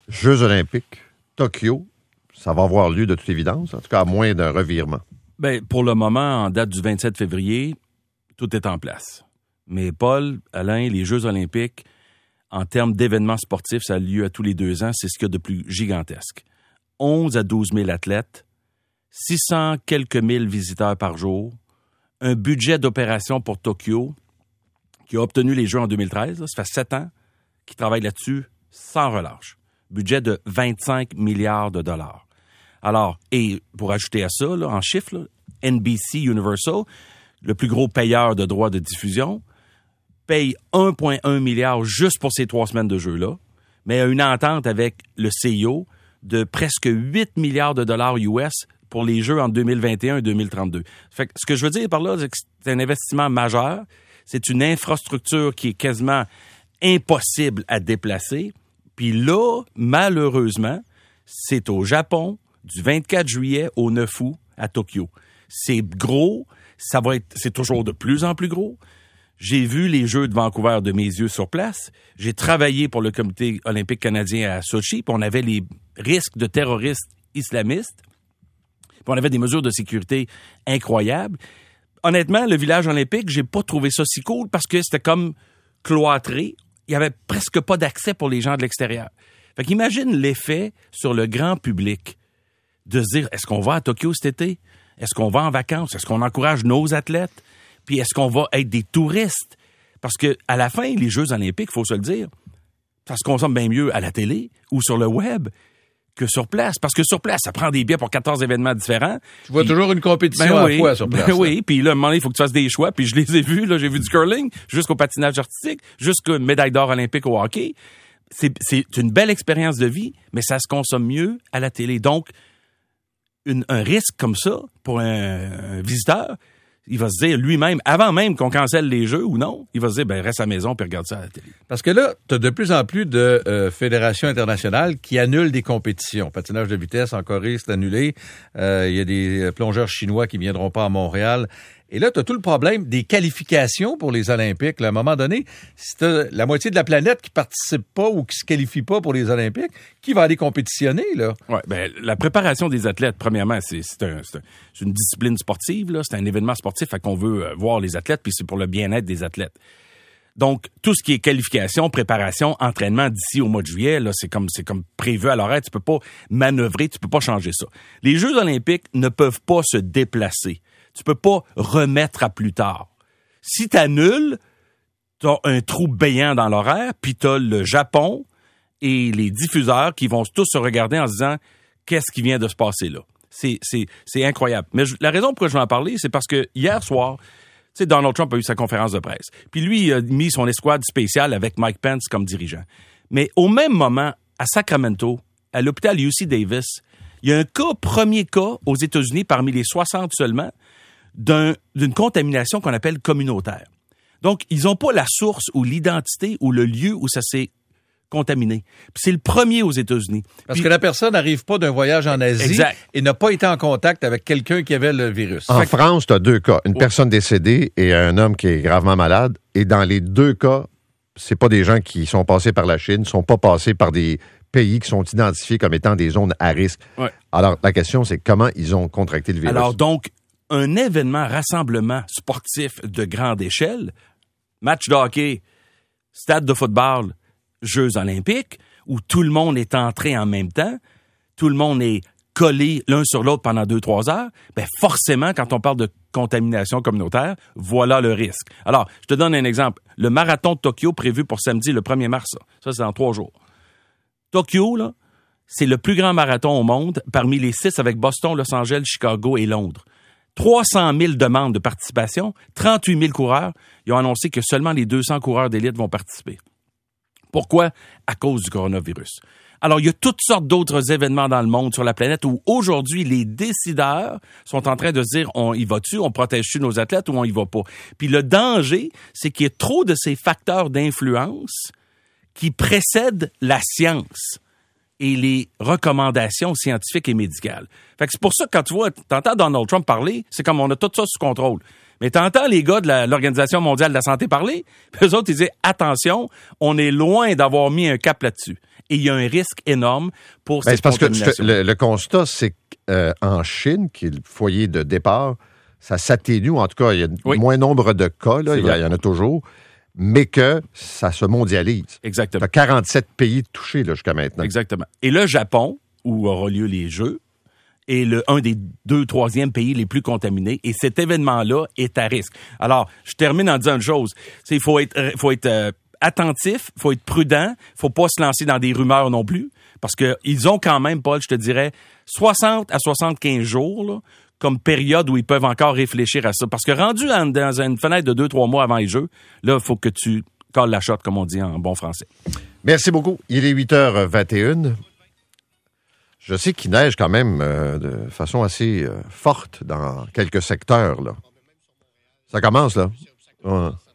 Jeux olympiques, Tokyo, ça va avoir lieu de toute évidence, en tout cas à moins d'un revirement. Bien, pour le moment, en date du 27 février, tout est en place. Mais Paul, Alain, les Jeux olympiques, en termes d'événements sportifs, ça a lieu à tous les 2 ans, c'est ce qu'il y a de plus gigantesque. 11 à 12 000 athlètes, 600 quelques mille visiteurs par jour, un budget d'opération pour Tokyo qui a obtenu les Jeux en 2013, là, ça fait 7 ans qu'il travaille là-dessus sans relâche. Budget de 25 milliards de dollars. Alors, et pour ajouter à ça, là, en chiffres, là, NBC Universal, le plus gros payeur de droits de diffusion, paye 1,1 milliard juste pour ces 3 semaines de jeux-là, mais a une entente avec le CIO de presque 8 milliards de dollars US pour les Jeux en 2021 et 2032. Fait que ce que je veux dire par là, c'est que c'est un investissement majeur. C'est une infrastructure qui est quasiment impossible à déplacer. Puis là, malheureusement, c'est au Japon, du 24 juillet au 9 août, à Tokyo. C'est gros, c'est toujours de plus en plus gros. J'ai vu les Jeux de Vancouver de mes yeux sur place. J'ai travaillé pour le Comité olympique canadien à Sochi, puis on avait les risques de terroristes islamistes, puis on avait des mesures de sécurité incroyables. Honnêtement, le village olympique, j'ai pas trouvé ça si cool parce que c'était comme cloîtré. Il y avait presque pas d'accès pour les gens de l'extérieur. Fait qu'imagine l'effet sur le grand public de se dire, est-ce qu'on va à Tokyo cet été? Est-ce qu'on va en vacances? Est-ce qu'on encourage nos athlètes? Puis est-ce qu'on va être des touristes? Parce que à la fin, les Jeux olympiques, il faut se le dire, ça se consomme bien mieux à la télé ou sur le web que sur place. Parce que sur place, ça prend des billets pour 14 événements différents. Tu vois toujours une compétition à la fois sur place. Oui, puis là, à un moment donné, il faut que tu fasses des choix. Puis je les ai vus, là, j'ai vu du curling jusqu'au patinage artistique, jusqu'à médaille d'or olympique au hockey. C'est une belle expérience de vie, mais ça se consomme mieux à la télé. Donc, un risque comme ça pour un visiteur, il va se dire lui-même, avant même qu'on cancelle les Jeux ou non, il va se dire, ben reste à la maison puis regarde ça à la télé. Parce que là, tu as de plus en plus de fédérations internationales qui annulent des compétitions. Patinage de vitesse en Corée, c'est annulé. Il y a des plongeurs chinois qui viendront pas à Montréal. Et là, tu as tout le problème des qualifications pour les Olympiques. Là, à un moment donné, si tu as la moitié de la planète qui participe pas ou qui se qualifie pas pour les Olympiques, qui va aller compétitionner, là? Ouais, ben la préparation des athlètes, premièrement, c'est une discipline sportive, là, c'est un événement sportif, fait qu'on veut voir les athlètes, puis c'est pour le bien-être des athlètes. Donc, tout ce qui est qualification, préparation, entraînement d'ici au mois de juillet, là, c'est comme prévu à l'horaire. Tu peux pas manœuvrer, tu peux pas changer ça. Les Jeux olympiques ne peuvent pas se déplacer. Tu peux pas remettre à plus tard. Si t'annules, t'as un trou béant dans l'horaire, puis t'as le Japon et les diffuseurs qui vont tous se regarder en se disant qu'est-ce qui vient de se passer là. C'est incroyable. Mais la raison pourquoi je vais en parler, c'est parce que hier soir, tu sais, Donald Trump a eu sa conférence de presse. Puis lui, il a mis son escouade spéciale avec Mike Pence comme dirigeant. Mais au même moment, à Sacramento, à l'hôpital UC Davis, il y a un premier cas aux États-Unis parmi les 60 seulement, d'une contamination qu'on appelle communautaire. Donc, ils n'ont pas la source ou l'identité ou le lieu où ça s'est contaminé. Puis c'est le premier aux États-Unis. Parce que la personne n'arrive pas d'un voyage en Asie exact. Et n'a pas été en contact avec quelqu'un qui avait le virus. En France, tu as 2 cas. Une personne décédée et un homme qui est gravement malade. Et dans les 2 cas, c'est pas des gens qui sont passés par la Chine, sont pas passés par des pays qui sont identifiés comme étant des zones à risque. Ouais. Alors, la question, c'est comment ils ont contracté le virus. Alors, donc, un événement, rassemblement sportif de grande échelle, match de hockey, stade de football, Jeux olympiques, où tout le monde est entré en même temps, tout le monde est collé l'un sur l'autre pendant 2-3 heures, ben forcément, quand on parle de contamination communautaire, voilà le risque. Alors, je te donne un exemple. Le marathon de Tokyo prévu pour samedi, le 1er mars, ça c'est dans 3 jours. Tokyo, là, c'est le plus grand marathon au monde, parmi les 6 avec Boston, Los Angeles, Chicago et Londres. 300 000 demandes de participation, 38 000 coureurs. Ils ont annoncé que seulement les 200 coureurs d'élite vont participer. Pourquoi? À cause du coronavirus. Alors, il y a toutes sortes d'autres événements dans le monde, sur la planète, où aujourd'hui, les décideurs sont en train de se dire, on y va-tu, on protège-tu nos athlètes ou on y va pas? Puis le danger, c'est qu'il y a trop de ces facteurs d'influence qui précèdent la science et les recommandations scientifiques et médicales. Fait que c'est pour ça que quand tu vois, t'entends Donald Trump parler, c'est comme on a tout ça sous contrôle. Mais t'entends les gars de l'Organisation mondiale de la santé parler, puis eux autres, ils disent, attention, on est loin d'avoir mis un cap là-dessus. et il y a un risque énorme pour Ben, cette c'est parce que contamination. le constat, c'est qu'en Chine, qui est le foyer de départ, ça s'atténue, en tout cas, il y a moins nombre de cas, là, il y en a toujours, mais que ça se mondialise. Exactement. Il y a 47 pays touchés là, jusqu'à maintenant. Exactement. Et le Japon, où aura lieu les Jeux, est un des 2, 3e pays les plus contaminés, et cet événement-là est à risque. Alors, je termine en disant une chose. Il faut être attentif, il faut être prudent, il faut pas se lancer dans des rumeurs non plus, parce que ils ont quand même, Paul, je te dirais, 60 à 75 jours, là, comme période où ils peuvent encore réfléchir à ça. Parce que rendu dans une fenêtre de 2-3 mois avant les Jeux, là, il faut que tu colles la shot, comme on dit en bon français. Merci beaucoup. Il est 8h21. Je sais qu'il neige quand même de façon assez forte dans quelques secteurs, là. Ça commence, là. Ouais.